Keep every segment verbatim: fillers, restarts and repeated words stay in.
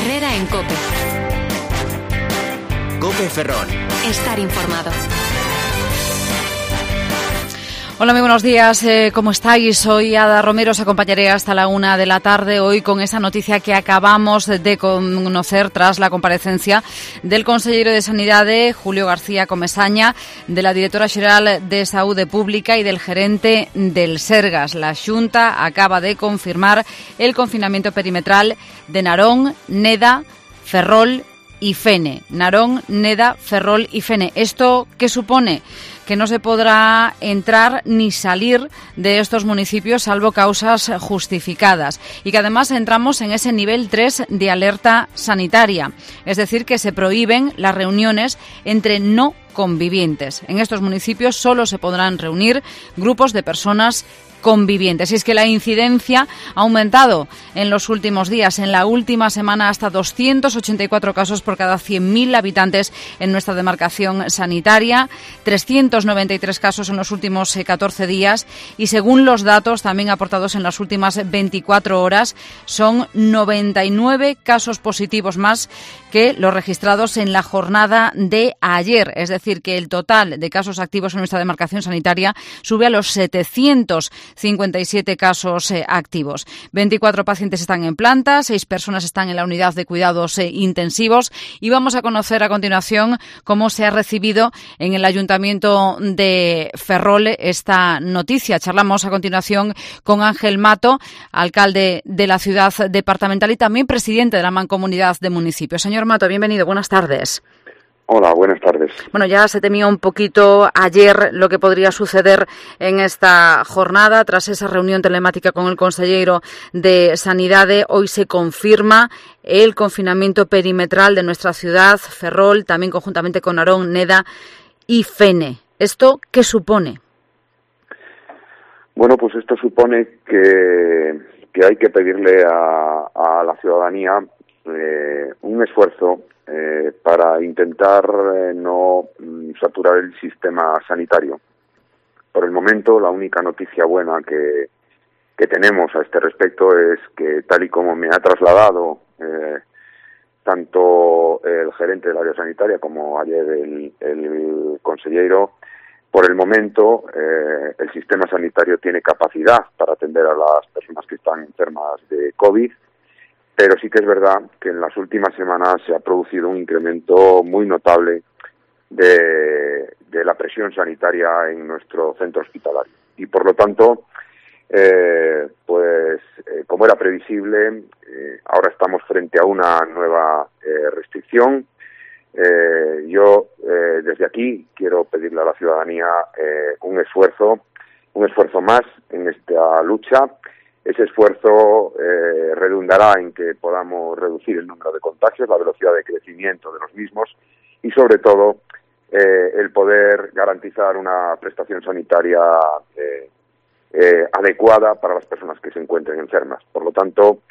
Herrera en COPE. COPE Ferrol. Estar informado. Hola, muy buenos días. Eh, ¿Cómo estáis? Soy Ada Romero, os acompañaré hasta la una de la tarde hoy con esa noticia que acabamos de conocer tras la comparecencia del consellero de Sanidade, Julio García Comesaña, de la directora xeral de Saúde Pública y del gerente del Sergas. La Xunta acaba de confirmar el confinamiento perimetral de Narón, Neda, Ferrol y Fene. Narón, Neda, Ferrol y Fene. ¿Esto qué supone? Que no se podrá entrar ni salir de estos municipios salvo causas justificadas y que además entramos en ese nivel tres de alerta sanitaria, es decir, que se prohíben las reuniones entre no convivientes. En estos municipios solo se podrán reunir grupos de personas convivientes. Y es que la incidencia ha aumentado en los últimos días. En la última semana hasta doscientos ochenta y cuatro casos por cada cien mil habitantes en nuestra demarcación sanitaria, trescientos noventa y tres casos en los últimos catorce días y según los datos también aportados en las últimas veinticuatro horas son noventa y nueve casos positivos más que los registrados en la jornada de ayer. Es decir, que el total de casos activos en nuestra demarcación sanitaria sube a los setecientos cincuenta y siete casos eh, activos. veinticuatro pacientes están en planta, seis personas están en la unidad de cuidados eh, intensivos y vamos a conocer a continuación cómo se ha recibido en el Ayuntamiento de Ferrol esta noticia. Charlamos a continuación con Ángel Mato, alcalde de la ciudad departamental y también presidente de la Mancomunidad de Municipios. Señor Mato, bienvenido, buenas tardes. Hola, buenas tardes. Bueno, ya se temía un poquito ayer lo que podría suceder en esta jornada. Tras esa reunión telemática con el consellero de Sanidade, hoy se confirma el confinamiento perimetral de nuestra ciudad, Ferrol, también conjuntamente con Narón, Neda y Fene. ¿Esto qué supone? Bueno, pues esto supone que, que hay que pedirle a, a la ciudadanía eh, un esfuerzo Eh, para intentar eh, no mm, saturar el sistema sanitario. Por el momento, la única noticia buena que, que tenemos a este respecto es que, tal y como me ha trasladado eh, tanto el gerente del área sanitaria como ayer el, el consellero, por el momento eh, el sistema sanitario tiene capacidad para atender a las personas que están enfermas de COVID. Pero sí que es verdad que en las últimas semanas se ha producido un incremento muy notable de, de la presión sanitaria en nuestro centro hospitalario. Y por lo tanto, eh, pues eh, como era previsible, eh, ahora estamos frente a una nueva eh, restricción. Eh, yo eh, desde aquí quiero pedirle a la ciudadanía eh, un esfuerzo, un esfuerzo más en esta lucha. Ese esfuerzo eh, redundará en que podamos reducir el número de contagios, la velocidad de crecimiento de los mismos y, sobre todo, eh, el poder garantizar una prestación sanitaria eh, eh, adecuada para las personas que se encuentren enfermas. Por lo tanto,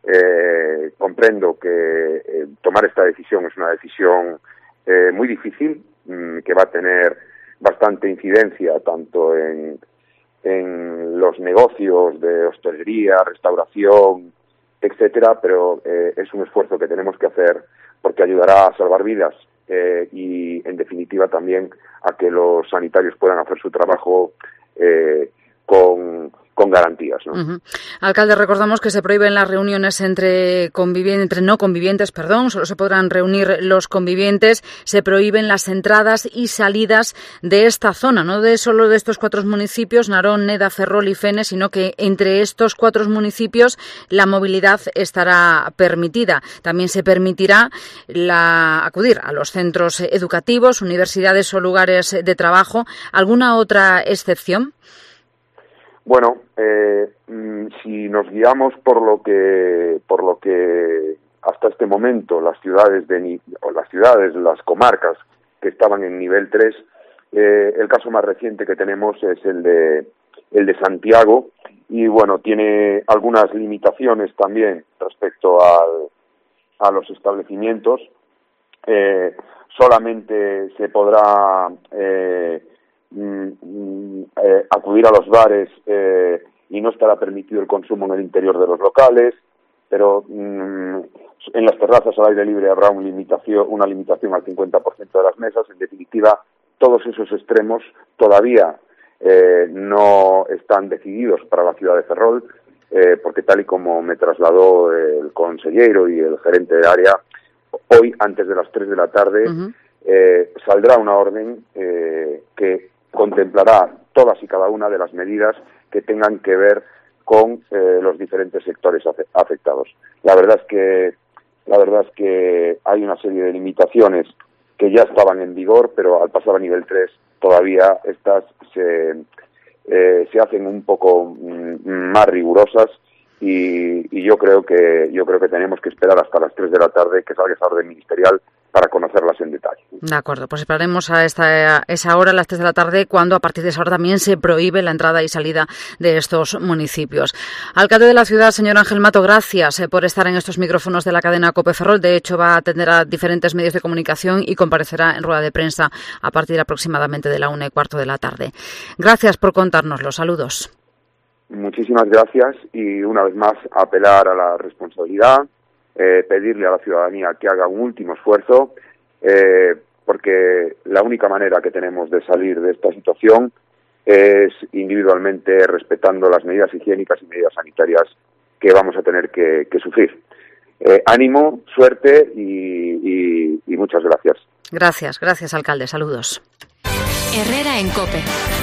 eh, comprendo que eh, tomar esta decisión es una decisión eh, muy difícil, mmm, que va a tener bastante incidencia tanto en en los negocios de hostelería, restauración, etcétera, pero eh, es un esfuerzo que tenemos que hacer porque ayudará a salvar vidas eh, y, en definitiva, también a que los sanitarios puedan hacer su trabajo eh, con, con garantías, ¿no? Uh-huh. Alcalde, recordamos que se prohíben las reuniones entre convivientes, entre no convivientes, perdón, solo se podrán reunir los convivientes, se prohíben las entradas y salidas de esta zona, no de solo de estos cuatro municipios, Narón, Neda, Ferrol y Fene, sino que entre estos cuatro municipios la movilidad estará permitida. También se permitirá la, acudir a los centros educativos, universidades o lugares de trabajo. ¿Alguna otra excepción? Bueno, eh, si nos guiamos por lo que por lo que hasta este momento las ciudades de o las ciudades, las comarcas que estaban en nivel tres, eh, el caso más reciente que tenemos es el de el de Santiago y bueno, tiene algunas limitaciones también respecto al, a los establecimientos. Eh, solamente se podrá eh, Mm, eh, acudir a los bares eh, y no estará permitido el consumo en el interior de los locales, pero mm, en las terrazas al aire libre habrá una limitación, una limitación al cincuenta por ciento de las mesas. En definitiva, todos esos extremos todavía eh, no están decididos para la ciudad de Ferrol, eh, porque tal y como me trasladó el consejero y el gerente de área, hoy antes de las tres de la tarde uh-huh. eh, saldrá una orden eh, que contemplará todas y cada una de las medidas que tengan que ver con eh, los diferentes sectores afectados. La verdad es que la verdad es que hay una serie de limitaciones que ya estaban en vigor, pero al pasar a nivel tres todavía estas se eh, se hacen un poco mm, más rigurosas y, y yo creo que yo creo que tenemos que esperar hasta las tres de la tarde que salga esa orden ministerial para conocerlas en detalle. De acuerdo, pues esperaremos a esta, esa hora, a las tres de la tarde, cuando a partir de esa hora también se prohíbe la entrada y salida de estos municipios. Alcalde de la ciudad, señor Ángel Mato, gracias eh, por estar en estos micrófonos de la cadena COPE Ferrol. De hecho, va a atender a diferentes medios de comunicación y comparecerá en rueda de prensa a partir aproximadamente de la una y cuarto de la tarde. Gracias por contárnoslo. Saludos. Muchísimas gracias y una vez más apelar a la responsabilidad. Eh, pedirle a la ciudadanía que haga un último esfuerzo, eh, porque la única manera que tenemos de salir de esta situación es individualmente respetando las medidas higiénicas y medidas sanitarias que vamos a tener que, que sufrir. Eh, ánimo, suerte y, y, y muchas gracias. Gracias, gracias, alcalde. Saludos. Herrera en COPE.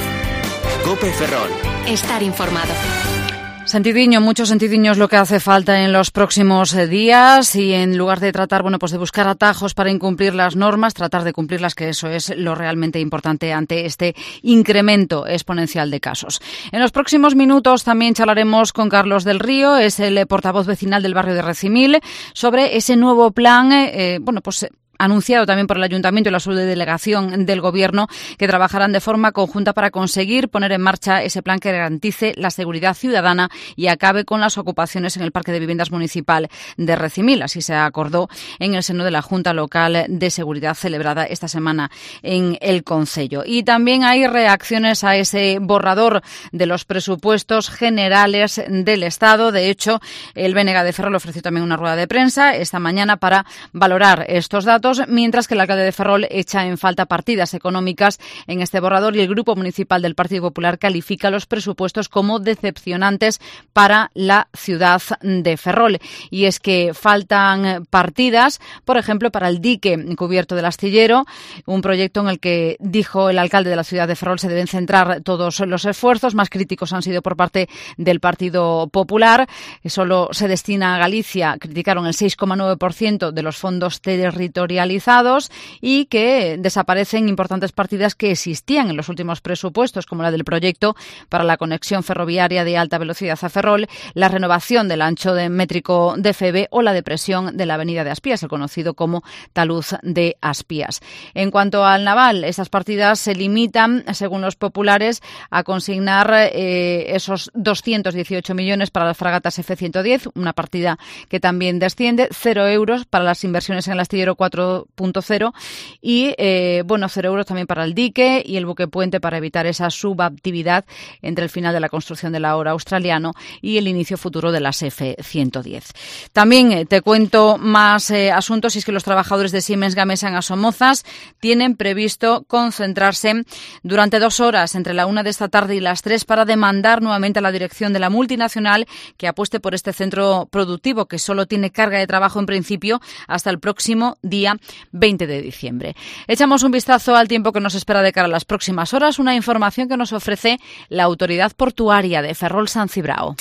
COPE Ferrol. Estar informado. Sentidiño, mucho sentidiño es lo que hace falta en los próximos días y en lugar de tratar, bueno, pues de buscar atajos para incumplir las normas, tratar de cumplirlas, que eso es lo realmente importante ante este incremento exponencial de casos. En los próximos minutos también charlaremos con Carlos del Río, es el portavoz vecinal del barrio de Recimil, sobre ese nuevo plan, eh, bueno, pues anunciado también por el Ayuntamiento y la subdelegación del Gobierno, que trabajarán de forma conjunta para conseguir poner en marcha ese plan que garantice la seguridad ciudadana y acabe con las ocupaciones en el Parque de Viviendas Municipal de Recimil. Así se acordó en el seno de la Junta Local de Seguridad celebrada esta semana en el Concello. Y también hay reacciones a ese borrador de los presupuestos generales del Estado. De hecho, el B N G de Ferrol ofreció también una rueda de prensa esta mañana para valorar estos datos, mientras que el alcalde de Ferrol echa en falta partidas económicas en este borrador y el Grupo Municipal del Partido Popular califica los presupuestos como decepcionantes para la ciudad de Ferrol. Y es que faltan partidas, por ejemplo, para el dique cubierto del Astillero, un proyecto en el que, dijo el alcalde de la ciudad de Ferrol, se deben centrar todos los esfuerzos. Más críticos han sido por parte del Partido Popular, que solo se destina a Galicia, criticaron el seis coma nueve por ciento de los fondos territoriales realizados y que desaparecen importantes partidas que existían en los últimos presupuestos, como la del proyecto para la conexión ferroviaria de alta velocidad a Ferrol, la renovación del ancho de métrico de Feve o la depresión de la avenida de Aspías, el conocido como talud de Aspías. En cuanto al naval, estas partidas se limitan, según los populares, a consignar eh, esos doscientos dieciocho millones para las fragatas F ciento diez, una partida que también desciende, cero euros para las inversiones en el astillero cuatro punto cero y, eh, bueno, cero euros también para el dique y el buque puente para evitar esa subactividad entre el final de la construcción de la obra australiano y el inicio futuro de las F ciento diez. También eh, te cuento más eh, asuntos, y es que los trabajadores de Siemens Gamesa en Asomozas tienen previsto concentrarse durante dos horas entre la una de esta tarde y las tres para demandar nuevamente a la dirección de la multinacional que apueste por este centro productivo que solo tiene carga de trabajo en principio hasta el próximo día veinte de diciembre. Echamos un vistazo al tiempo que nos espera de cara a las próximas horas, una información que nos ofrece la Autoridad Portuaria de Ferrol-San Cibrao.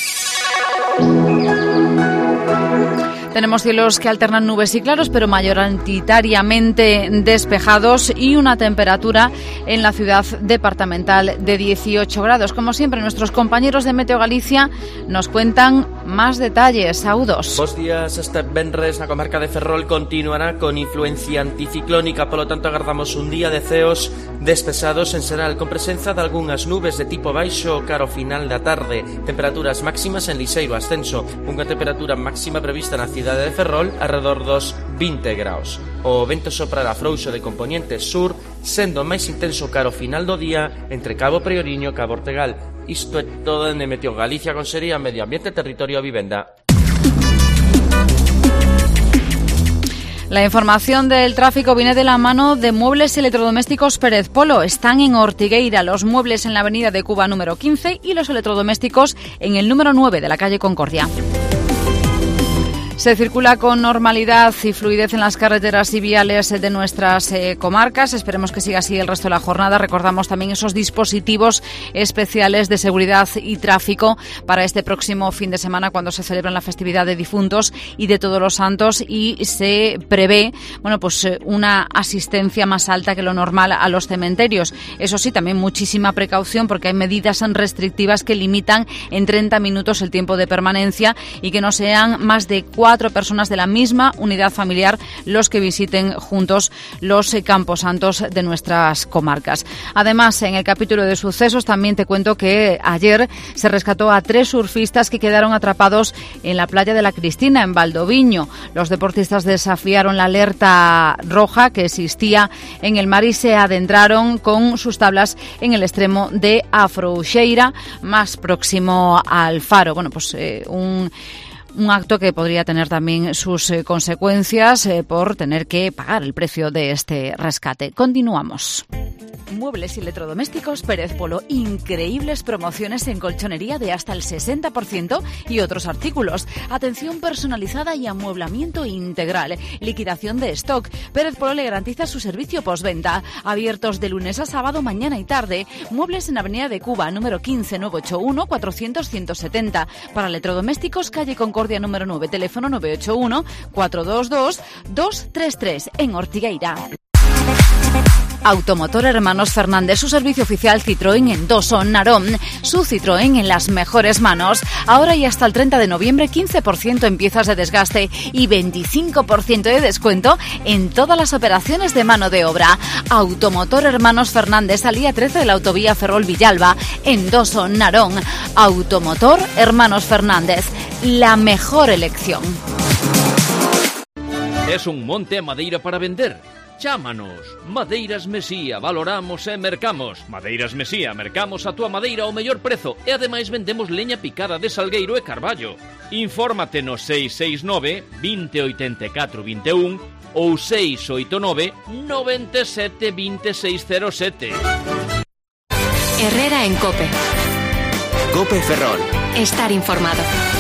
Tenemos cielos que alternan nubes y claros, pero mayoritariamente despejados, y una temperatura en la ciudad departamental de dieciocho grados. Como siempre, nuestros compañeros de Meteo Galicia nos cuentan más detalles. Saúdos. Bos días. Este venres na comarca de Ferrol continuará con influencia anticiclónica, polo tanto agardamos un día de ceos despesados en xeral, con presenza de algunhas nubes de tipo baixo caro final da tarde. Temperaturas máximas en liseiro ascenso, unha temperatura máxima prevista na cidade de Ferrol alrededor dos vinte graus. O vento soprará frouxo de componente sur, sendo máis intenso caro final do día entre Cabo Prioriño e Cabo Ortegal. Isto é todo en Meteo Galicia con sería Medio Ambiente, Territorio e Vivenda. La información del tráfico viene de la mano de Muebles Electrodomésticos Pérez Polo. Están en Ortigueira, los muebles en la avenida de Cuba número quince y los electrodomésticos en el número nueve de la calle Concordia. Se circula con normalidad y fluidez en las carreteras y viales de nuestras eh, comarcas. Esperemos que siga así el resto de la jornada. Recordamos también esos dispositivos especiales de seguridad y tráfico para este próximo fin de semana, cuando se celebra la festividad de difuntos y de Todos los Santos, y se prevé, bueno, pues una asistencia más alta que lo normal a los cementerios. Eso sí, también muchísima precaución, porque hay medidas restrictivas que limitan en treinta minutos el tiempo de permanencia y que no sean más de cuatro cuatro personas de la misma unidad familiar los que visiten juntos los camposantos de nuestras comarcas. Además, en el capítulo de sucesos también te cuento que ayer se rescató a tres surfistas que quedaron atrapados en la playa de la Cristina, en Valdoviño. Los deportistas desafiaron la alerta roja que existía en el mar y se adentraron con sus tablas en el extremo de Afrouxeira, más próximo al faro. Bueno, pues eh, un... Un acto que podría tener también sus eh, consecuencias eh, por tener que pagar el precio de este rescate. Continuamos. Muebles y electrodomésticos Pérez Polo. Increíbles promociones en colchonería de hasta el sesenta por ciento y otros artículos. Atención personalizada y amueblamiento integral. Liquidación de stock. Pérez Polo le garantiza su servicio postventa. Abiertos de lunes a sábado, mañana y tarde. Muebles en Avenida de Cuba, número quince, nueve ocho uno, cuatrocientos, ciento setenta. Para electrodomésticos, calle Concordia número nueve, teléfono nueve ocho uno, cuatro dos dos, dos tres tres, en Ortigueira. Automotor Hermanos Fernández, su servicio oficial Citroën en Doso, Narón. Su Citroën en las mejores manos. Ahora y hasta el treinta de noviembre, quince por ciento en piezas de desgaste y veinticinco por ciento de descuento en todas las operaciones de mano de obra. Automotor Hermanos Fernández, salida trece de la autovía Ferrol-Villalba, en Doso, Narón. Automotor Hermanos Fernández, la mejor elección. Es un monte a madeira para vender. Chámanos. Madeiras Mesía, valoramos e mercamos. Madeiras Mesía, mercamos a túa madeira ao mellor prezo e ademais vendemos leña picada de salgueiro e carballo. Infórmate no seis seis nove, vinte, oitenta e catro, vinte e un ou seis oito nove, noventa e sete, vinte e seis cero sete. Herrera en COPE. COPE Ferrol. Estar informado.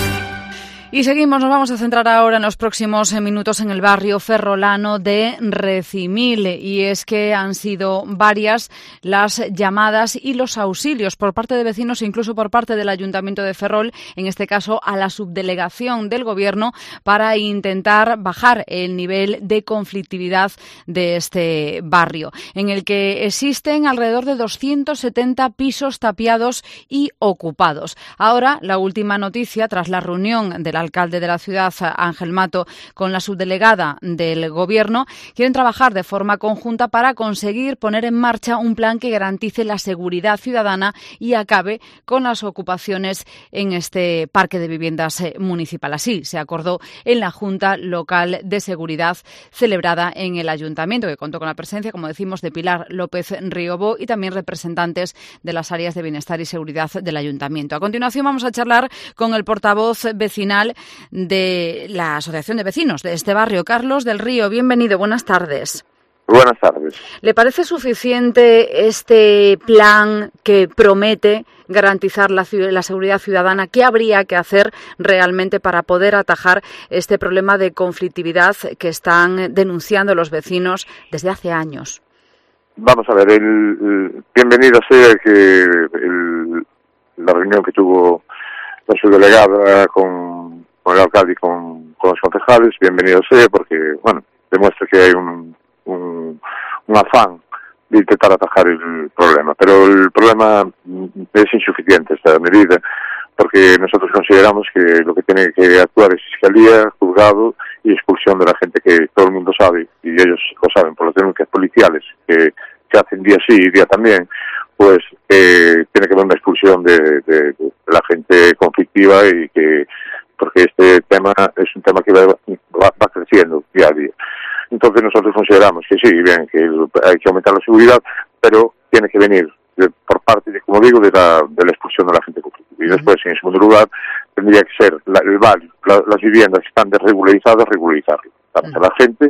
Y seguimos, nos vamos a centrar ahora en los próximos minutos en el barrio ferrolano de Recimil. Y es que han sido varias las llamadas y los auxilios por parte de vecinos e incluso por parte del Ayuntamiento de Ferrol, en este caso a la subdelegación del Gobierno, para intentar bajar el nivel de conflictividad de este barrio, en el que existen alrededor de doscientos setenta pisos tapiados y ocupados. Ahora, la última noticia, tras la reunión de la alcalde de la ciudad, Ángel Mato, con la subdelegada del Gobierno, quieren trabajar de forma conjunta para conseguir poner en marcha un plan que garantice la seguridad ciudadana y acabe con las ocupaciones en este parque de viviendas municipal. Así se acordó en la Junta Local de Seguridad celebrada en el Ayuntamiento, que contó con la presencia, como decimos, de Pilar López Riobó y también representantes de las áreas de bienestar y seguridad del Ayuntamiento. A continuación vamos a charlar con el portavoz vecinal de la Asociación de Vecinos de este barrio, Carlos del Río. Bienvenido, buenas tardes. Buenas tardes. ¿Le parece suficiente este plan que promete garantizar la, la seguridad ciudadana? ¿Qué habría que hacer realmente para poder atajar este problema de conflictividad que están denunciando los vecinos desde hace años? Vamos a ver, el, el, bienvenido sea que el, la reunión que tuvo la subdelegada con, con el alcalde y con, con los concejales, bienvenido sea, porque, bueno, demuestra que hay un, un, un afán de intentar atajar el problema, pero el problema es insuficiente esta medida, porque nosotros consideramos que lo que tiene que actuar es Fiscalía, Juzgado y expulsión de la gente, que todo el mundo sabe, y ellos lo saben por las denuncias policiales que, que hacen día sí y día también, pues eh, tiene que haber una expulsión de, de, de la gente conflictiva, y que porque este tema es un tema que va, va, va creciendo día a día. Entonces nosotros consideramos que sí, bien, que hay que aumentar la seguridad, pero tiene que venir de, por parte, de, como digo, de la, de la expulsión de la gente conflictiva. Y después, en segundo lugar, tendría que ser la, el barrio, la, las viviendas que están desregularizadas, regularizarlo. Tanto la gente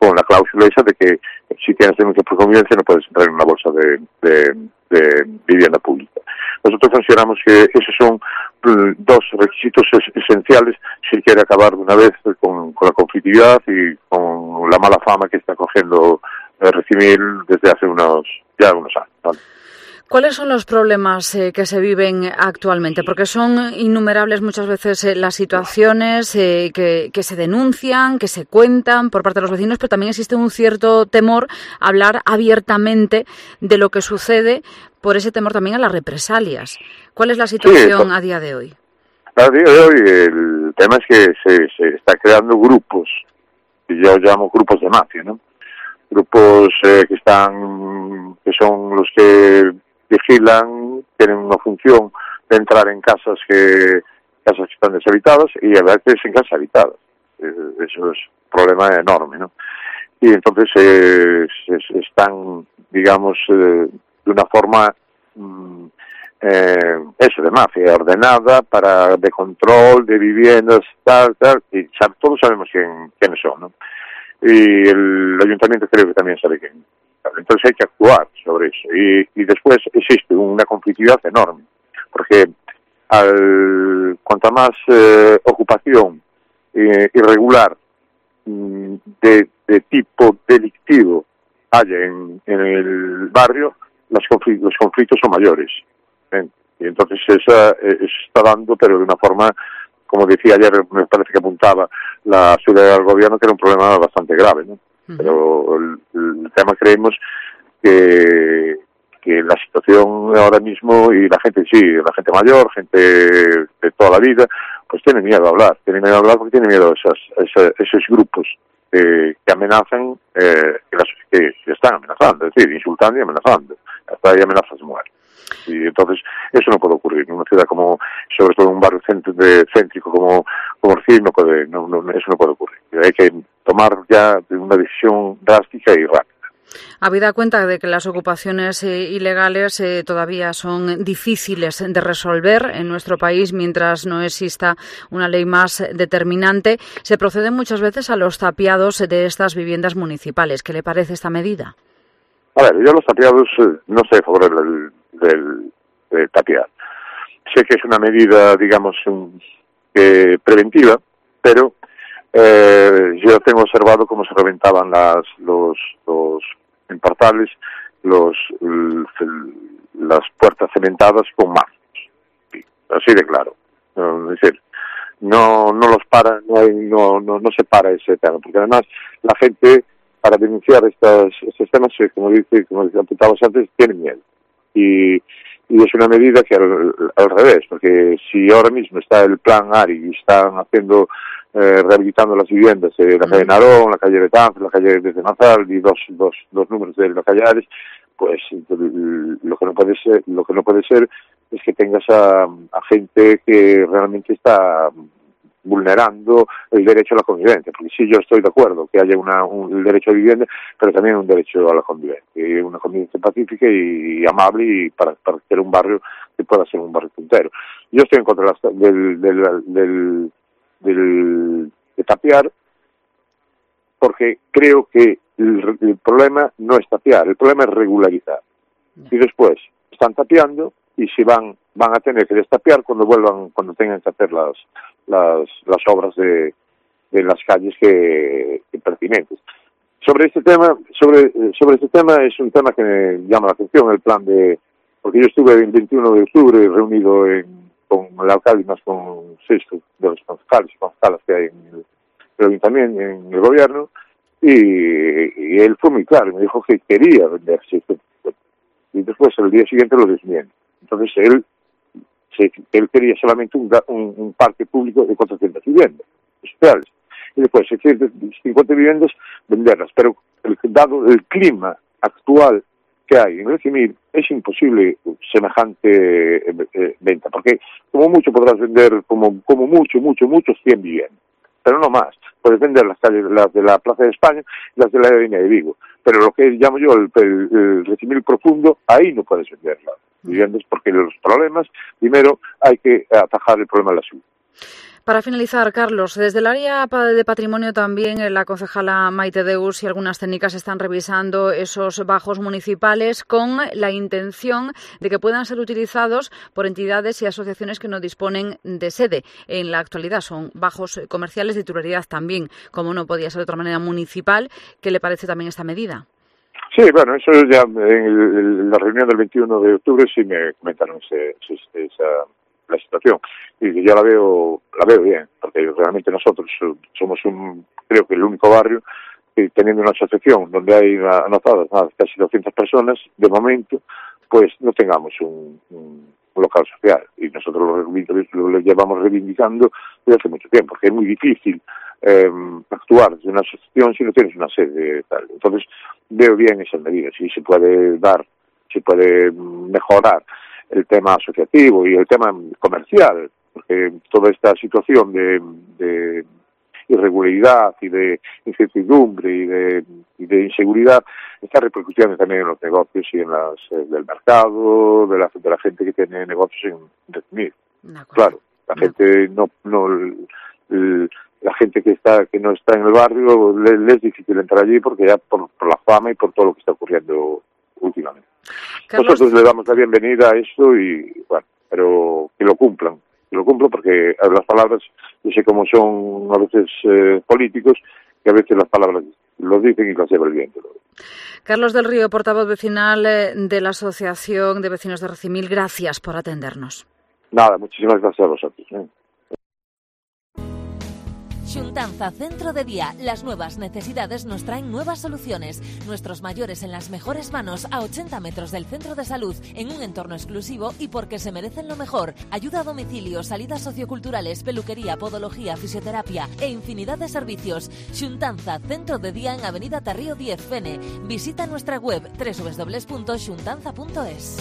con la cláusula esa de que si tienes denuncia por convivencia no puedes entrar en una bolsa de, de, de vivienda pública. Nosotros consideramos que esos son dos requisitos esenciales si quiere acabar de una vez con, con la conflictividad y con la mala fama que está cogiendo el Recimil desde hace unos ya unos años, ¿vale? ¿Cuáles son los problemas eh, que se viven actualmente? Porque son innumerables muchas veces eh, las situaciones eh, que, que se denuncian, que se cuentan por parte de los vecinos, pero también existe un cierto temor a hablar abiertamente de lo que sucede por ese temor también a las represalias. ¿Cuál es la situación sí, a día de hoy? A día de hoy el tema es que se, se está creando grupos, que yo llamo grupos de mafia, ¿no? Grupos eh, que están, que son los que vigilan, tienen una función de entrar en casas que casas que están deshabitadas y a veces en casas habitadas. Eh, eso es un problema enorme, ¿no? Y entonces eh, se, están, digamos, eh, de una forma mm, eh, eso de mafia ordenada para de control de viviendas, tal, tal, y sabe, todos sabemos quién, quiénes son, ¿no? Y el ayuntamiento creo que también sabe quién. Entonces hay que actuar sobre eso. Y, y después existe una conflictividad enorme, porque al cuanta más eh, ocupación eh, irregular mm, de, de tipo delictivo haya en, en el barrio, los conflictos, los conflictos son mayores. ¿eh? Y entonces esa eh, está dando, pero de una forma, como decía ayer, me parece que apuntaba la ciudad del gobierno, que era un problema bastante grave, ¿no? Pero el, el tema creemos que, que la situación ahora mismo y la gente, sí, la gente mayor, gente de toda la vida, pues tiene miedo a hablar, tiene miedo a hablar porque tiene miedo a, esas, a esas, esos grupos eh, que amenazan, eh, que, las, que, que están amenazando, es decir, insultando y amenazando, hasta hay amenazas de muerte. Y entonces eso no puede ocurrir en una ciudad como, sobre todo en un barrio centro de, céntrico como como Recimil, no puede, no, no, eso no puede ocurrir. Hay que tomar ya una decisión drástica y rápida. Habida cuenta de que las ocupaciones eh, ilegales eh, todavía son difíciles de resolver en nuestro país mientras no exista una ley más determinante, se procede muchas veces a los tapiados de estas viviendas municipales. ¿Qué le parece esta medida? A ver, yo los tapiados eh, no estoy a favor del, del, del tapiar. Sé que es una medida, digamos, un, eh, preventiva, pero eh, yo tengo observado cómo se reventaban las, los, los en portales, los, el, el, las puertas cementadas con mazos. Sí, así de claro. Es decir, no, no los para, no, hay, no, no, no se para ese tema, porque además la gente, para denunciar estas, estos temas, como dice, como apuntabas antes, tiene miedo. Y, y es una medida que al, al revés, porque si ahora mismo está el plan ARI y están haciendo, eh, rehabilitando las viviendas de la calle Narón, la calle Betanz, la calle desde Nazal y dos, dos, dos números de la calle Ares, pues lo que no puede ser, lo que no puede ser es que tengas a, a gente que realmente está vulnerando el derecho a la convivencia, porque sí, yo estoy de acuerdo que haya una, un el derecho a vivienda, pero también un derecho a la convivencia, y una convivencia pacífica y, y amable, y para, para tener un barrio que pueda ser un barrio puntero. Yo estoy en contra del, del, del, del de tapiar, porque creo que el, el problema no es tapiar, el problema es regularizar. Y después están tapiando y si van van a tener que destapiar cuando vuelvan, cuando tengan que hacer las las, las obras de, de las calles que, que pertinentes. Sobre este tema, sobre sobre este tema es un tema que me llama la atención, el plan de, porque yo estuve el veintiuno de octubre reunido en, con el alcalde y más con seis de los concejales y concejalas que hay en el, pero también en el gobierno, y, y él fue muy claro, me dijo que quería venderse, y después el día siguiente lo desmiente. Entonces él Se, él quería solamente un, un, un parque público de cuatrocientas viviendas sociales, y después seiscientas cincuenta viviendas venderlas, pero el, dado el clima actual que hay en Recimil es imposible semejante eh, eh, venta, porque como mucho podrás vender como, como mucho, mucho, mucho cien viviendas, pero no más. Puedes vender las calles, las de la Plaza de España y las de la Avenida de Vigo, pero lo que llamo yo el, el, el Recimil profundo, ahí no puedes venderlas viviendas, porque los problemas, primero hay que atajar el problema de la salud. Para finalizar, Carlos, desde el área de patrimonio también la concejala Maite Deus y algunas técnicas están revisando esos bajos municipales con la intención de que puedan ser utilizados por entidades y asociaciones que no disponen de sede. En la actualidad son bajos comerciales de titularidad también, como no podía ser de otra manera, municipal. ¿Qué le parece también esta medida? Sí, bueno, eso ya en la reunión del veintiuno de octubre sí me comentaron ese, ese, esa la situación, y yo la veo la veo bien, porque realmente nosotros somos un, creo que el único barrio que, teniendo una asociación donde hay anotadas nada, casi doscientas personas, de momento pues no tengamos un, un, un local social, y nosotros lo, lo, lo llevamos reivindicando desde hace mucho tiempo, porque es muy difícil eh, actuar desde una asociación si no tienes una sede tal. Entonces veo bien esas medidas, y se puede dar, se puede mejorar el tema asociativo y el tema comercial, porque toda esta situación de, de irregularidad y de incertidumbre y de, y de inseguridad está repercutiendo también en los negocios y en las eh, del mercado, de la, de la gente que tiene negocios en definir. Claro, la gente no, no el, la gente que está que no está en el barrio le, le es difícil entrar allí porque ya por, por la fama y por todo lo que está ocurriendo últimamente. Carlos... Nosotros le damos la bienvenida a esto y, bueno, pero que lo cumplan, que lo cumplan porque las palabras, yo sé cómo son a veces eh, políticos, que a veces las palabras lo dicen y las lleva el viento. Carlos del Río, portavoz vecinal de la Asociación de Vecinos de Recimil, gracias por atendernos. Nada, muchísimas gracias a vosotros. ¿eh? Xuntanza Centro de Día. Las nuevas necesidades nos traen nuevas soluciones. Nuestros mayores en las mejores manos a ochenta metros del centro de salud, en un entorno exclusivo y porque se merecen lo mejor. Ayuda a domicilio, salidas socioculturales, peluquería, podología, fisioterapia e infinidad de servicios. Xuntanza Centro de Día en Avenida Tarrío diez, Fene. Visita nuestra web doble u doble u doble u punto xuntanza punto es.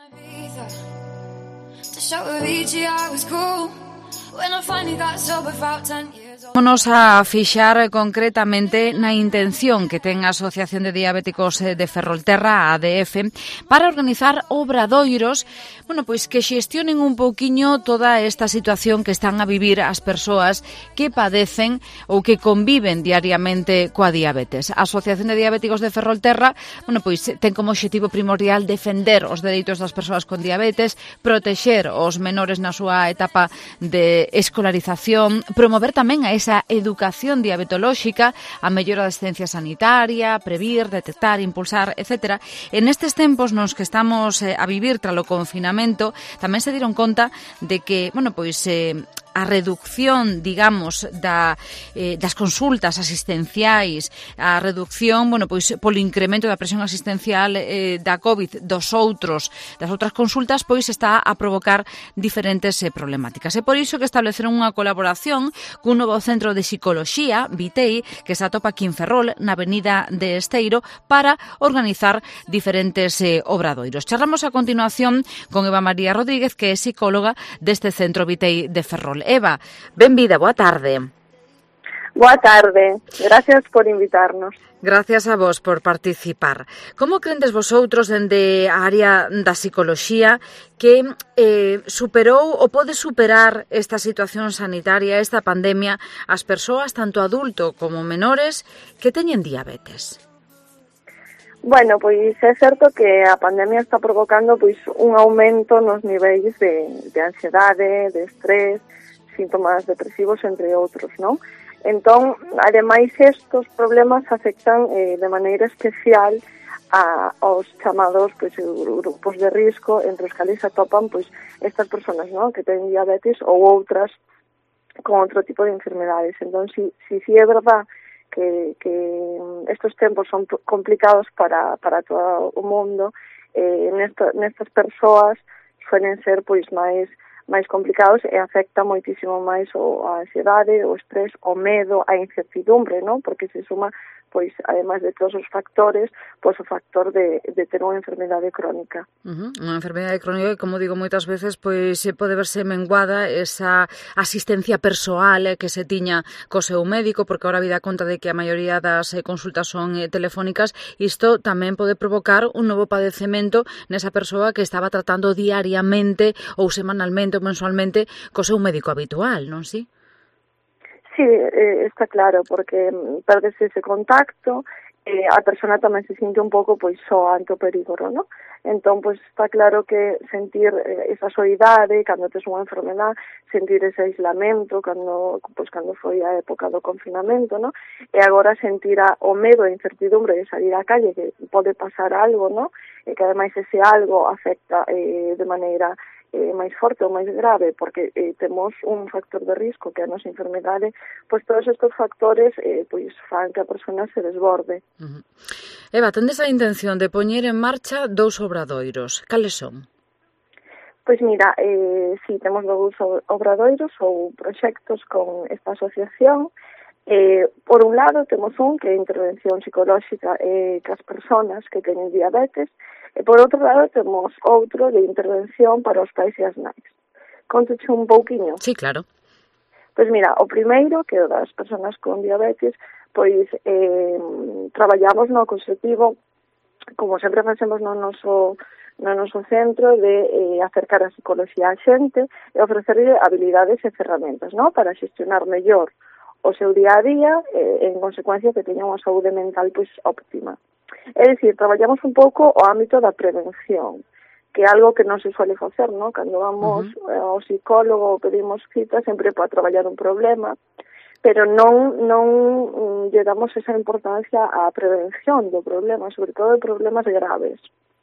Vamos a fixar concretamente na intención que ten a Asociación de Diabéticos de Ferrolterra, a D F, para organizar obradoiros, bueno, pois que xestionen un pouquiño toda esta situación que están a vivir as persoas que padecen ou que conviven diariamente coa diabetes. A Asociación de Diabéticos de Ferrolterra, bueno, pois ten como obxectivo primordial defender os dereitos das persoas con diabetes, protexer os menores na súa etapa de escolarización, promover tamén a esa educación diabetolóxica, a mellora da asistencia sanitaria, previr, detectar, impulsar, etcétera. En estes tempos nos que estamos eh, a vivir tras o confinamento, tamén se dieron conta de que, bueno, pois eh, a reducción, digamos, da, eh, das consultas asistenciais, a reducción, bueno, pois polo incremento da presión asistencial eh, da COVID dos outros, das outras consultas, pois está a provocar diferentes eh, problemáticas. É por iso que estableceron unha colaboración cun novo centro de psicoloxía, Vitei, que se atopa aquí en Ferrol, na avenida de Esteiro, para organizar diferentes eh, obradoiros. Charlamos a continuación con Eva María Rodríguez, que é psicóloga deste centro Vitei de Ferrol. Eva, benvida, boa tarde. Boa tarde, gracias por invitarnos. Gracias a vos por participar. Como crendes vosotros dende a área da psicoloxía que eh, superou ou pode superar esta situación sanitaria, esta pandemia, as persoas, tanto adulto como menores, que teñen diabetes? Bueno, pois é certo que a pandemia está provocando pois un aumento nos niveis de, de ansiedade, de estrés, síntomas depresivos, entre outros, non? Entón, ademais, estos problemas afectan eh, de maneira especial a, aos chamados pois, grupos de risco, entre os que se atopan pois, estas persoas, non? Que ten diabetes ou outras con outro tipo de enfermedades. Entón, si, si, si é verdad que, que estos tempos son complicados para, para todo o mundo, eh, nesta, nestas persoas suelen ser pois máis máis complicados e afecta moitísimo máis o, a ansiedade, o estrés, o medo, a incertidumbre, non? Porque se suma, pois, ademais de todos os factores, pois o factor de, de ter unha enfermedade crónica. Uh-huh. Unha enfermedade crónica que, como digo moitas veces, pois pode verse menguada esa asistencia persoal eh, que se tiña co seu médico, porque agora vida conta de que a maioría das eh, consultas son eh, telefónicas. Isto tamén pode provocar un novo padecemento nesa persoa que estaba tratando diariamente ou semanalmente ou mensualmente co seu médico habitual, non si? Sí, eh, está claro, porque perdes ese contacto, eh, a persona tamén se sinte un pouco pois só ante o perígono, ¿no? Entón, pois está claro que sentir eh, esa soidade cando tes unha enfermedade, sentir ese aislamento cando, pois, cando foi a época do confinamento, ¿no? E agora sentir a, o medo e incertidumbre de salir á calle, que pode pasar algo, ¿no? E que ademais ese algo afecta eh, de maneira eh, máis forte ou máis grave, porque eh, temos un factor de risco que é a nosa enfermedade, pois todos estes factores eh, pois fan que a persona se desborde. Uh-huh. Eva, tendes a intención de poñer en marcha dous obradoiros. Cales son? Pois mira, eh, si temos dous obradoiros ou proxectos con esta asociación. Eh, por un lado, temos un que é intervención psicolóxica eh, cas persoas que teñen diabetes, e por outro lado temos outro de intervención para os pais e as nais. Contoche un pouquiño? Sí, claro. Pois mira, o primeiro, que é o das persoas con diabetes, pois eh, traballamos no conceptivo, como sempre facemos no noso no noso centro, de eh, acercar a psicología á xente e ofrecerle habilidades e ferramentas, ¿no?, para xestionar mellor o seu día a día, eh, en consecuencia que teña unha saúde mental pois óptima. É dicir, traballamos un pouco o ámbito da prevención, que é algo que non se suele facer, ¿no? Cando vamos uh-huh. eh, ao psicólogo ou pedimos cita, sempre para traballar un problema, pero non non mm, lle damos esa importancia á prevención do problema, sobre todo de problemas graves.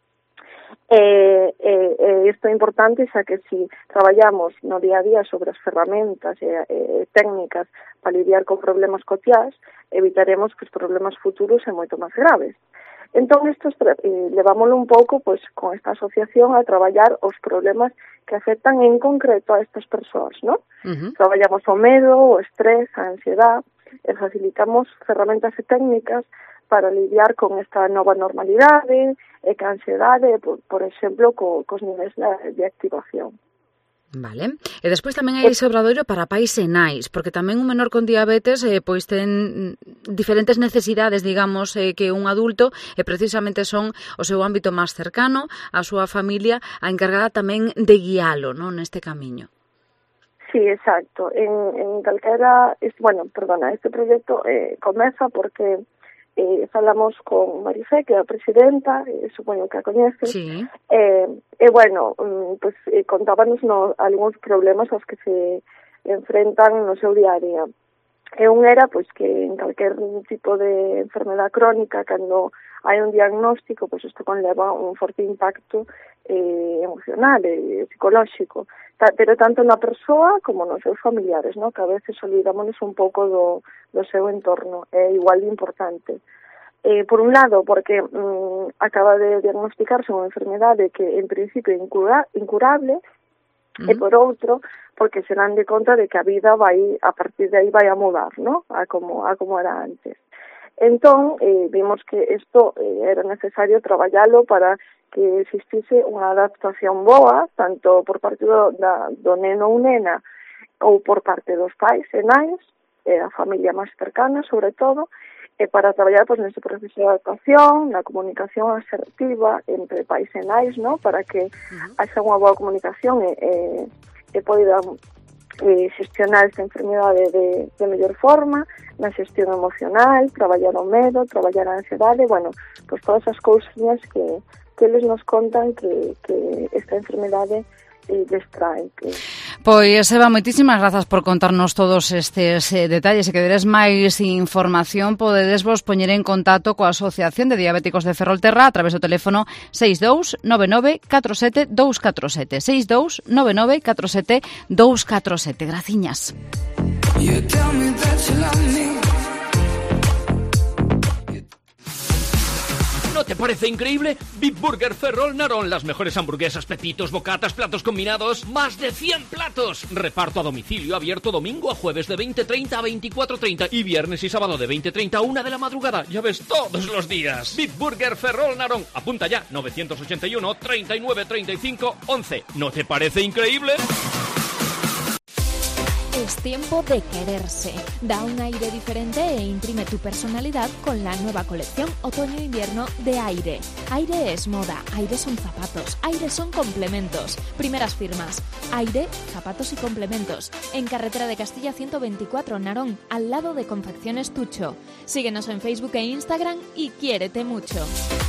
Eh, eh, eh, isto é importante, xa que si traballamos no día a día sobre as ferramentas e eh, técnicas para lidiar con problemas cotiás, evitaremos que os problemas futuros sean moito máis graves. Entón, isto eh, levámoslo un pouco pois, con esta asociación a traballar os problemas que afectan en concreto a estas persoas, ¿no? Uh-huh. Traballamos o medo, o estrés, a ansiedade, e facilitamos ferramentas e técnicas para lidiar con esta nova normalidade e que a ansiedade, por, por exemplo, co, cos niveis de, de activación. Vale. E despois tamén hai ese obradoiro para pais e nais, porque tamén un menor con diabetes eh, pois ten diferentes necesidades, digamos, eh, que un adulto, e precisamente son o seu ámbito máis cercano, a súa familia, a encargada tamén de guialo, non, neste camiño. Sí, exacto. En, en calquera, bueno, perdona, este proxecto eh, comeza porque Eh, falamos con Marifé, que é a presidenta, eh, supoño que a coñece, sí. eh, e bueno, um, pues, eh, contábanos no, algúns problemas aos que se enfrentan no seu día a día. E un era, pois, que en calquer tipo de enfermedade crónica, cando hai un diagnóstico, pois isto conleva un forte impacto eh, emocional e psicolóxico, Ta, pero tanto na persoa como nos seus familiares, ¿no? Que a veces olvidámonos un pouco do, do seu entorno, é igual de importante. Eh, por un lado, porque mm, acaba de diagnosticarse unha enfermedade que en principio é incura, incurable, uh-huh. e por outro, porque se dan de conta de que a vida vai, a partir de aí vai a mudar, ¿no? A como, a como era antes. Entón, eh, vimos que isto eh, era necesario traballalo para que existise unha adaptación boa, tanto por parte do, da, do neno ou nena, ou por parte dos pais e nais, e a familia máis cercana, sobre todo, e para traballar pois, nese proceso de adaptación, na comunicación asertiva entre pais e nais, ¿no? Para que uh-huh. haxa unha boa comunicación e, e, e poidan eh, xestionar esta enfermedade de, de mellor forma, na xestión emocional, traballar o medo, traballar a ansiedade, bueno, pois todas as cousiñas que que eles nos contan que, que esta enfermedade eh, distrae. Que... Pois, Eva, moitísimas grazas por contarnos todos estes eh, detalles e que deres máis información. Podedes vos poñer en contacto coa Asociación de Diabéticos de Ferrolterra a través do teléfono seis dous nove nove catro sete dous catro sete, seis dous nove nove catro sete dous catro sete. Graciñas. ¿No te parece increíble? Big Burger Ferrol Narón, las mejores hamburguesas, pepitos, bocatas, platos combinados, más de cien platos. Reparto a domicilio abierto domingo a jueves de veinte treinta a veinticuatro treinta y viernes y sábado de veinte treinta a una de la madrugada. Ya ves, todos los días. Big Burger Ferrol Narón. Apunta ya, novecientos ochenta y uno, treinta y nueve, treinta y cinco, once. ¿No te parece increíble? Es tiempo de quererse. Da un aire diferente e imprime tu personalidad con la nueva colección otoño-invierno de Aire. Aire es moda, Aire son zapatos, Aire son complementos. Primeras firmas. Aire, zapatos y complementos. En carretera de Castilla ciento veinticuatro, Narón, al lado de Confecciones Tucho. Síguenos en Facebook e Instagram y quiérete mucho.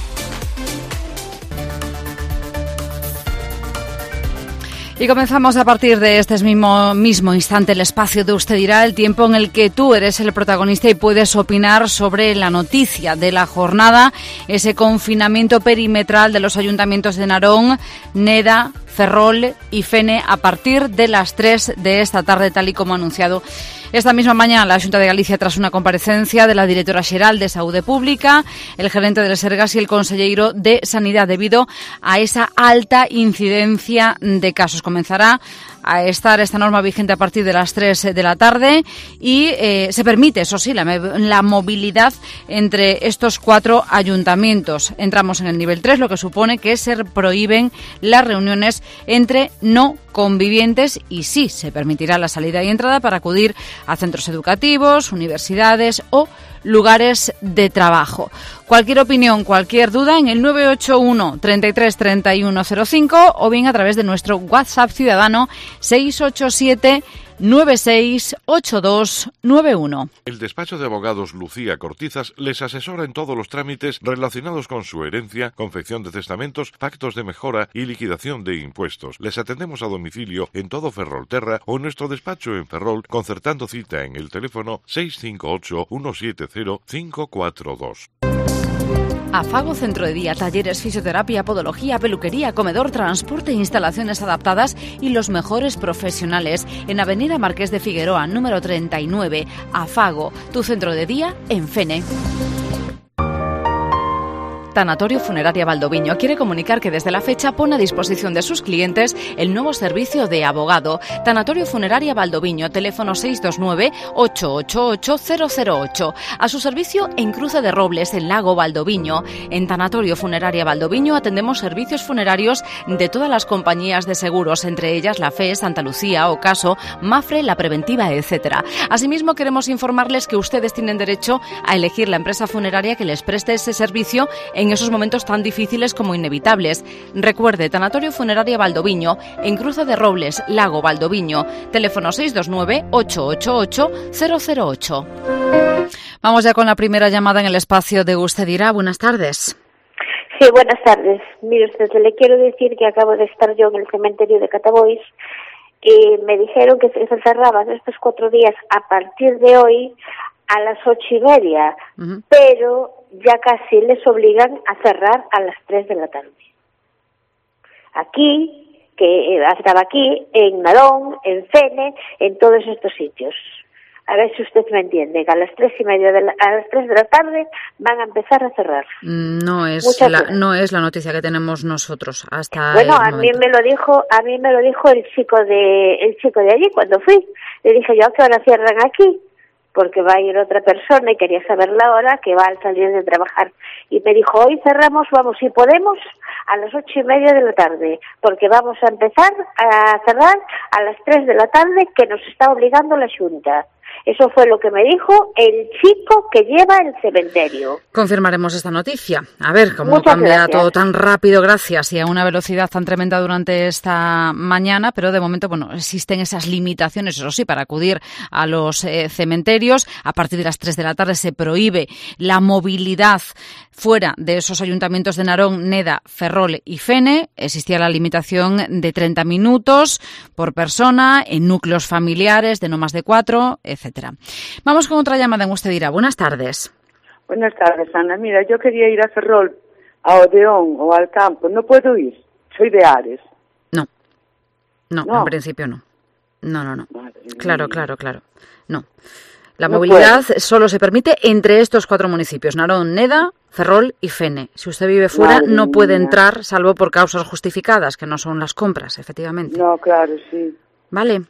Y comenzamos a partir de este mismo, mismo instante el espacio de Usted Dirá, el tiempo en el que tú eres el protagonista y puedes opinar sobre la noticia de la jornada, ese confinamiento perimetral de los ayuntamientos de Narón, Neda, Ferrol y Fene a partir de las tres de esta tarde, tal y como ha anunciado esta misma mañana la Xunta de Galicia tras una comparecencia de la directora xeral de Saúde Pública, el gerente del Sergas y el conselleiro de Sanidad debido a esa alta incidencia de casos. Comenzará a estar esta norma vigente a partir de las tres de la tarde y eh, se permite, eso sí, la, la movilidad entre estos cuatro ayuntamientos. Entramos en el nivel tres, lo que supone que se prohíben las reuniones entre no convivientes y sí se permitirá la salida y entrada para acudir a centros educativos, universidades o lugares de trabajo. Cualquier opinión, cualquier duda en el nueve ocho uno, treinta y tres, treinta y uno cero cinco o bien a través de nuestro WhatsApp ciudadano seis ocho siete, nueve seis ocho dos nueve uno. El despacho de abogados Lucía Cortizas les asesora en todos los trámites relacionados con su herencia, confección de testamentos, pactos de mejora y liquidación de impuestos. Les atendemos a domicilio en todo Ferrolterra o en nuestro despacho en Ferrol, concertando cita en el teléfono seis cinco ocho, uno siete cero, cinco cuatro dos. Afago Centro de Día, talleres, fisioterapia, podología, peluquería, comedor, transporte, instalaciones adaptadas y los mejores profesionales. En Avenida Marqués de Figueroa, número treinta y nueve. Afago, tu centro de día en Fene. Tanatorio Funeraria Valdoviño quiere comunicar que desde la fecha pone a disposición de sus clientes el nuevo servicio de abogado. Tanatorio Funeraria Valdoviño, teléfono seis dos nueve, ocho ocho ocho, cero cero ocho. A su servicio en Cruce de Robles, en Lago Valdoviño. En Tanatorio Funeraria Valdoviño atendemos servicios funerarios de todas las compañías de seguros, entre ellas la F E, Santa Lucía, Ocaso, Mafre, La Preventiva, etcétera. Asimismo, queremos informarles que ustedes tienen derecho a elegir la empresa funeraria que les preste ese servicio en en esos momentos tan difíciles como inevitables. Recuerde, Tanatorio Funeraria Valdoviño, en Cruce de Robles, Lago Valdoviño, teléfono seis dos nueve, ocho ocho ocho, cero cero ocho. Vamos ya con la primera llamada en el espacio de Usted Dirá. Buenas tardes. Sí, buenas tardes. Mire usted, le quiero decir que acabo de estar yo en el cementerio de Catabois y me dijeron que se cerraban estos cuatro días a partir de hoy a las ocho y media, uh-huh. pero ya casi les obligan a cerrar a las tres de la tarde. Aquí, que estaba aquí, en Narón, en Fene, en todos estos sitios. A ver si usted me entiende, que a las tres y media de la, a las tres de la tarde van a empezar a cerrar. No es la, no es la noticia que tenemos nosotros hasta bueno, el a momento. mí me lo dijo, a mí me lo dijo el chico de, el chico de allí cuando fui. Le dije yo, ¿a qué hora cierran aquí? Porque va a ir otra persona y quería saber la hora que va al salir de trabajar. Y me dijo, hoy cerramos, vamos, si podemos, a las ocho y media de la tarde, porque vamos a empezar a cerrar a las tres de la tarde, que nos está obligando la Xunta. Eso fue lo que me dijo el chico que lleva el cementerio. Confirmaremos esta noticia. A ver cómo Muchas cambia gracias. todo tan rápido, gracias, y a una velocidad tan tremenda durante esta mañana, pero de momento, bueno, existen esas limitaciones, eso sí, para acudir a los eh, cementerios. A partir de las tres de la tarde se prohíbe la movilidad fuera de esos ayuntamientos de Narón, Neda, Ferrol y Fene. Existía la limitación de treinta minutos por persona en núcleos familiares de no más de cuatro, etcétera. Vamos con otra llamada en Usted Dirá. Buenas tardes. Buenas tardes, Ana. Mira, yo quería ir a Ferrol, a Odeón o al campo. ¿No puedo ir? Soy de Ares. No. No, no. en principio no. No, no, no. Claro, claro, claro. No. La no movilidad puedo. solo se permite entre estos cuatro municipios, Narón, Neda, Ferrol y Fene. Si usted vive fuera, Madre no puede mía. entrar, salvo por causas justificadas, que no son las compras, efectivamente. No, claro, sí. ¿Vale?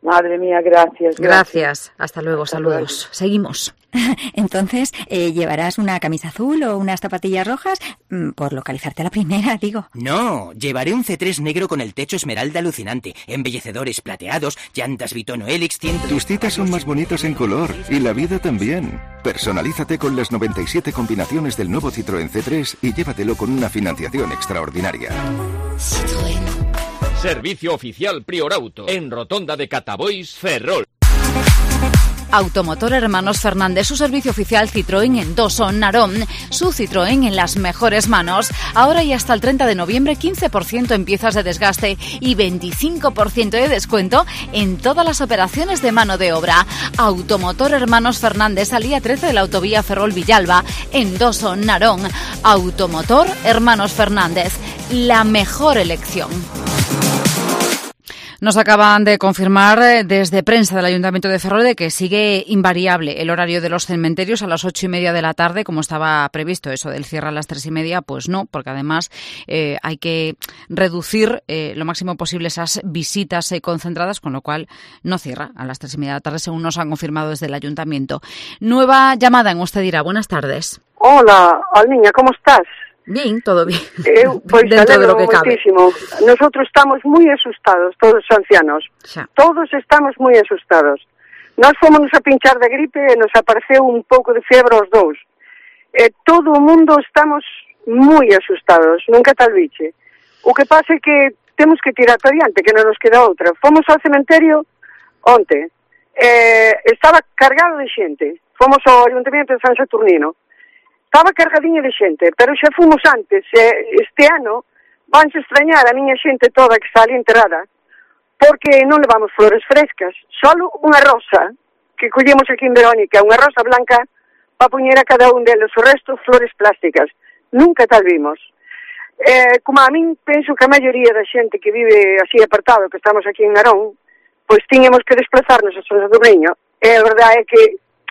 Madre mía, gracias. Gracias. Gracias. Hasta luego, Hasta saludos. Luego. Seguimos. Entonces, eh, ¿llevarás una camisa azul o unas zapatillas rojas? Por localizarte a la primera, digo. No, llevaré un C tres negro con el techo esmeralda alucinante, embellecedores plateados, llantas Vitono Helix, ciento... Tus citas son más bonitas en color, y la vida también. Personalízate con las noventa y siete combinaciones del nuevo Citroën C tres y llévatelo con una financiación extraordinaria. Citroën. Servicio oficial Prior Auto, en Rotonda de Catabois, Ferrol. Automotor Hermanos Fernández, su servicio oficial Citroën en Doso, Narón, su Citroën en las mejores manos. Ahora y hasta el treinta de noviembre, quince por ciento en piezas de desgaste y veinticinco por ciento de descuento en todas las operaciones de mano de obra. Automotor Hermanos Fernández, salida trece de la autovía Ferrol-Villalba, en Doso, Narón. Automotor Hermanos Fernández, la mejor elección. Nos acaban de confirmar desde prensa del Ayuntamiento de Ferrol de que sigue invariable el horario de los cementerios a las ocho y media de la tarde, como estaba previsto. Eso del cierre a las tres y media, pues no, porque además eh, hay que reducir eh, lo máximo posible esas visitas eh, concentradas, con lo cual no cierra a las tres y media de la tarde, según nos han confirmado desde el Ayuntamiento. Nueva llamada en Usted Dirá. Buenas tardes. Hola, Almiña, ¿cómo estás? Bien, todo bien. Eh, pues dentro de lo que muchísimo. Cabe. Nosotros estamos muy asustados, todos los ancianos. Ya. Todos estamos muy asustados. Nós fomos a pinchar de gripe e nos apareceu un pouco de fiebre aos dous. Eh, todo o mundo estamos moi asustados, nunca tal biche. O que pasa é que temos que tirar para diante, que non nos queda outra. Fomos ao cementerio onte. Eh, estaba cargado de xente. Fomos ao Ayuntamiento de San Saturnino. Estaba cargadinha de xente, pero xa fomos antes. Eh, este ano vanse extrañar a miña xente toda que está ali enterrada, porque non levamos flores frescas, solo unha rosa, que collemos aquí en Verónica, unha rosa blanca, para poñer a cada un deles, o resto flores plásticas. Nunca tal vimos. Eh, como a min penso que a maioría da xente que vive así apartado, que estamos aquí en Narón, pois tiñemos que desplazarnos a San Sadurniño, e a verdade é que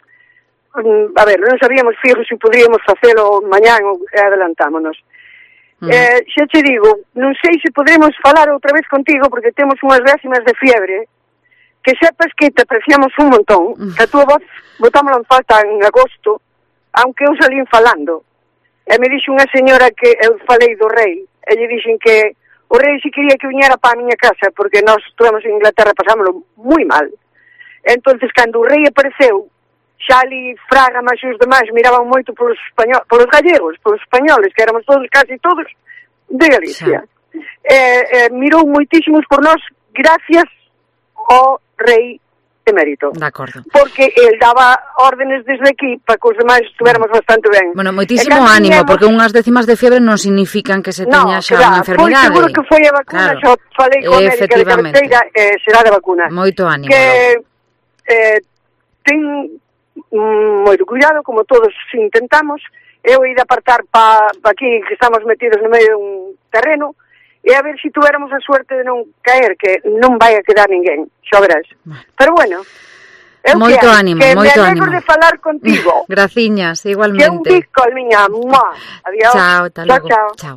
a ver, non sabíamos fijo se podríamos facelo mañán ou adelantámonos. Mm. Eh, xa te digo, non sei se podremos falar outra vez contigo porque temos unhas décimas de fiebre, que sepas que te apreciamos un montón, mm. que a túa voz botámola en falta en agosto, aunque eu salín falando. E me dixo unha señora que eu falei do rei, e lle dixen que o rei se quería que viñera para a miña casa, porque nós estuvemos en Inglaterra, pasámoslo moi mal. Entonces, cando o rei apareceu, xa ali Fraga, máis os demais, miraban moito polos, español, polos gallegos, polos españoles, que éramos todos, casi todos, de Galicia. Eh, eh, mirou moitísimos por nós, gracias ao rei emérito. De acordo. Porque el daba órdenes desde aquí para que os demais estuviéramos bastante ben. Bueno, moitísimo ánimo, tiñamos... porque unhas décimas de fiebre non significan que se teña no, xa unha enfermidade. Foi seguro que foi a vacuna, claro. Xa falei con a médica de cabeceira, eh, será de vacuna. Moito ánimo. Que eh, ten moito cuidado, como todos intentamos. Eu ia de apartar para pa aquí, que estamos metidos no medio dun terreno, e a ver se tuéramos a suerte de non caer, que non vai a quedar ninguén, xa verás. Pero bueno, eu moito que, ánimo, que moito me ánimo. de falar contigo. Graciñas, igualmente. Que un disco, miña. Adiós. Chao, hasta chao, luego. Chao. Chao.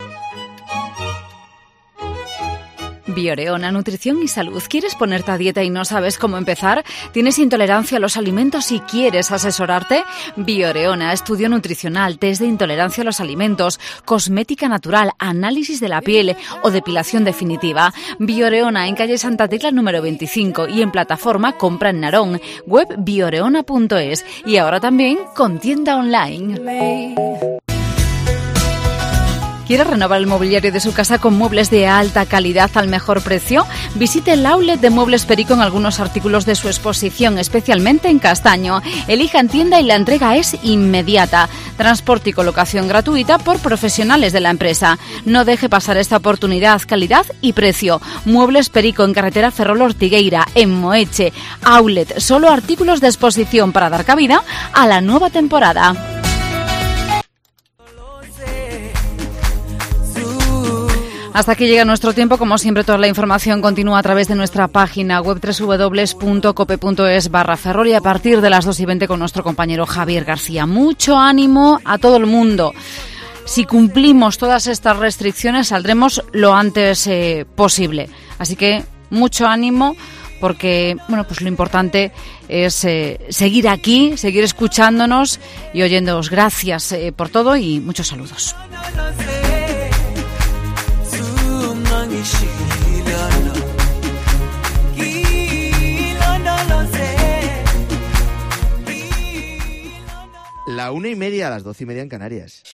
Bioreona, nutrición y salud. ¿Quieres ponerte a dieta y no sabes cómo empezar? ¿Tienes intolerancia a los alimentos y quieres asesorarte? Bioreona, estudio nutricional, test de intolerancia a los alimentos, cosmética natural, análisis de la piel o depilación definitiva. Bioreona, en calle Santa Tecla número veinticinco y en plataforma Compra en Narón, web bioreona punto es y ahora también con tienda online. ¿Quiere renovar el mobiliario de su casa con muebles de alta calidad al mejor precio? Visite el outlet de Muebles Perico en algunos artículos de su exposición, especialmente en castaño. Elija en tienda y la entrega es inmediata. Transporte y colocación gratuita por profesionales de la empresa. No deje pasar esta oportunidad, calidad y precio. Muebles Perico en carretera Ferrol Ortigueira, en Moeche. Outlet, solo artículos de exposición para dar cabida a la nueva temporada. Hasta aquí llega nuestro tiempo. Como siempre, toda la información continúa a través de nuestra página web doble u doble u doble u punto cope punto es barra Ferrol y a partir de las dos y veinte con nuestro compañero Javier García. Mucho ánimo a todo el mundo. Si cumplimos todas estas restricciones, saldremos lo antes eh, posible. Así que mucho ánimo, porque, bueno, pues lo importante es eh, seguir aquí, seguir escuchándonos y oyéndoos. Gracias eh, por todo y muchos saludos. La una y media a las doce y media en Canarias.